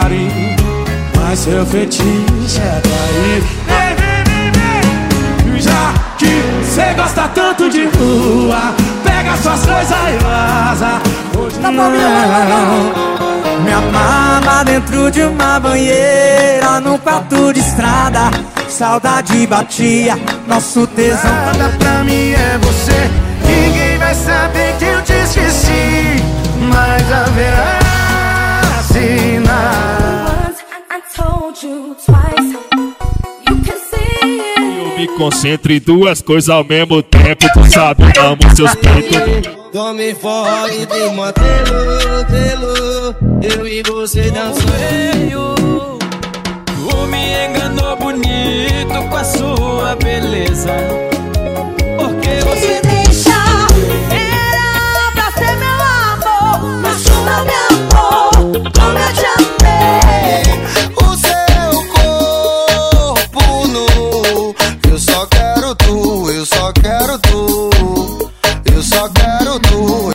carinho, mas seu fetiche é trair. Já que cê gosta tanto de rua, pega suas coisas e vaza. Hoje não. Me amava dentro de uma banheira, num quarto de estrada. Saudade batia, nosso tesão. Nada pra mim é você. Ninguém vai saber que eu te esqueci, mas haverá sinal. Eu me concentro em duas coisas ao mesmo tempo. Tu sabe, amo seus peitos. Tome forró e tem modelo, eu e você dançando. Tu me enganou bonito com a sua beleza. Porque você deixa, era pra ser meu amor, mas tu não me amou como eu te amei. O seu corpo nu, eu só quero tu, eu só quero tu, eu só quero tu.